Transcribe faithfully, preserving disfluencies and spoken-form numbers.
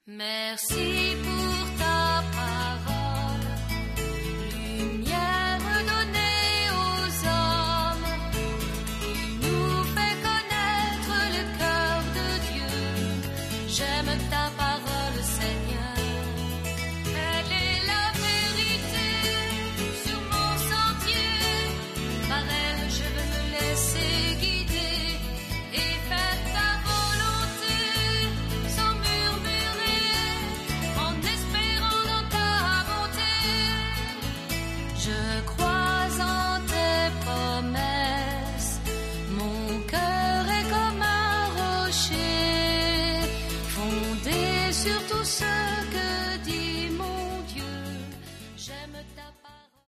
Merci pour ta parole, lumière donnée aux hommes, qui nous fait connaître le cœur de Dieu. J'aime ta parole.